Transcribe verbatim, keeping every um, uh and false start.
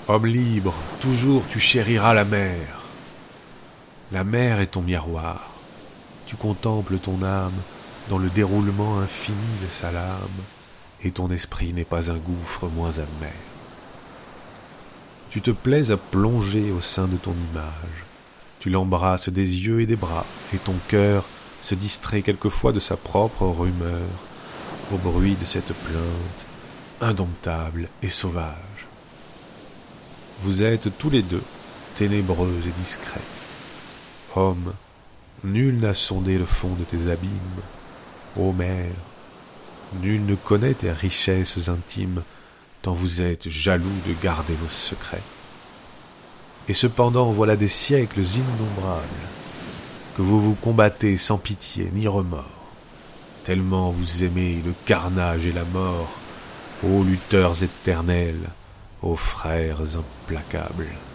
Homme libre, toujours tu chériras la mer. La mer est ton miroir. Tu contemples ton âme dans le déroulement infini de sa lame, et ton esprit n'est pas un gouffre moins amer. Tu te plais à plonger au sein de ton image. Tu l'embrasses des yeux et des bras, et ton cœur se distrait quelquefois de sa propre rumeur, au bruit de cette plainte indomptable et sauvage. Vous êtes tous les deux ténébreux et discrets. Homme, nul n'a sondé le fond de tes abîmes. Ô mer, nul ne connaît tes richesses intimes, tant vous êtes jaloux de garder vos secrets. Et cependant voilà des siècles innombrables que vous vous combattez sans pitié ni remords, tellement vous aimez le carnage et la mort, ô lutteurs éternels, ô frères implacables.